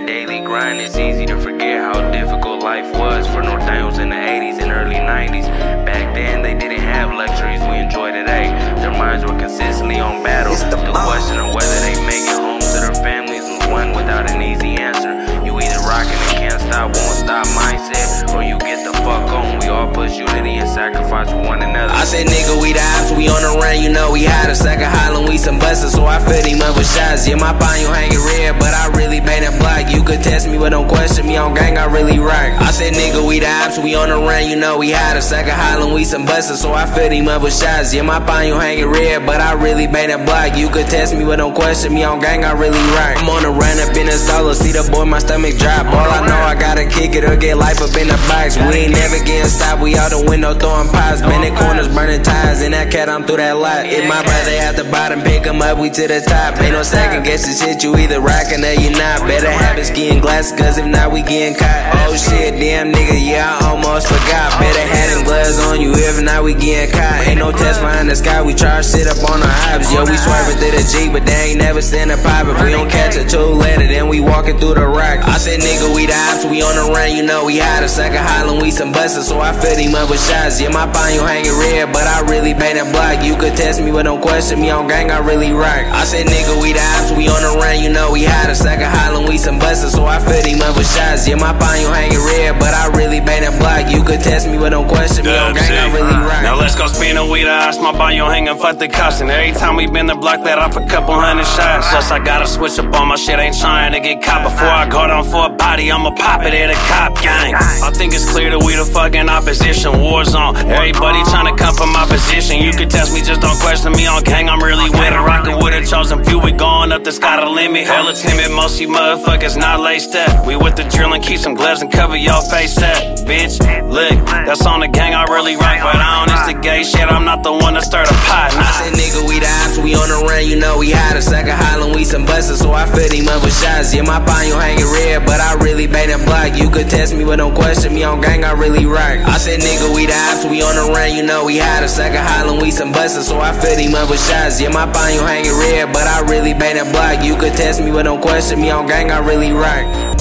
that daily grind, it's easy to forget how difficult life was for North Daniels in the 80s and early 90s. Back then, they didn't have luxuries we enjoy today. Their minds were consistently on battle. The question of whether they make it home to their families was one without an easy answer. You either rockin' and can't stop, won't stop mindset, or you get the fuck on. We all push unity and sacrifice for one another. I said, nigga, we the ops, we on the run, you know we hot. A second hollin', we some busters, so I filled him up with shots. Yeah, my pine, you hanging red, but I really been a block. You could test me, but don't question me on gang, I really rock. I said, nigga, we the ops, we on the run, you know we hot. A second hollin', we some busters, so I filled him up with shots. Yeah, my pine, you hanging red, but I really been a block. You could test me, but don't question me on gang, I really rock. I'm on the run up in the stolo, see the boy, my stomach drop. All I know, I gotta kick it or get life up in the box. We ain't never getting stopped, we out the window throwing pops. Bending corners, burning tires, and that cat, I'm through that lot. If my brother at the bottom, pick him up, we to the top. Ain't no second guess this shit, you either rockin' or you not. Better have it skiing glasses, cause if not, we getting caught. Oh shit, damn nigga, yeah, I almost forgot. Better have them gloves on you, if not, we getting caught. Ain't no test behind the sky, we charge shit up on the hops. Yo, we swerving through the G, but they ain't never seen a pop. If we don't catch a two-letter, then we walking through the rock. I said, nigga, we the ops, we on the run, you know we hot. A second hollin', we some busters, so I filled him up with shots. Yeah, my pine, you hanging red, but I really been a block. You could test me, but don't question me on gang, I really rock. I said, nigga, we the ops, we on the run, you know we hot. A second hollin', we some busters, so I filled him up with shots. Yeah, my pine, you hanging red, but I really been a block. You could test me, but don't question me on gang, I really rock. Now let's go spin a weed ops, my bio hanging, fuck the cops. And every time we been the block, let off a couple hundred shots. Plus I gotta switch up on my shit, ain't trying to get caught. Before I go down for a body, I'ma pop it at a cop gang. I think it's clear that we the fucking opposition, war zone. Everybody tryna come from my position. You can test me, just don't question me on gang, I'm really with it. Rockin' with a chosen few, we going up the sky to limit. Hella timid, most you motherfuckers not laced up. We with the drill and keep some gloves and cover your face up. Bitch, look, that's on the gang, I really rock. But I don't instigate shit, I'm not the one to stir the pot. I said, nigga, we the ops, we on the run, you know we hot. A second hollin', we some busters, so I filled him up with shots. Yeah, my pine, you hanging red, but I really been a block. You could test me, but don't question me on gang, I really rock. I said, nigga, we the ops, we on the run, you know we hot. A second hollin', we some busters, so I filled him up with shots. Yeah, my pine, you hanging red, but I really been a block. You could test me, but don't question me on gang, I really rock.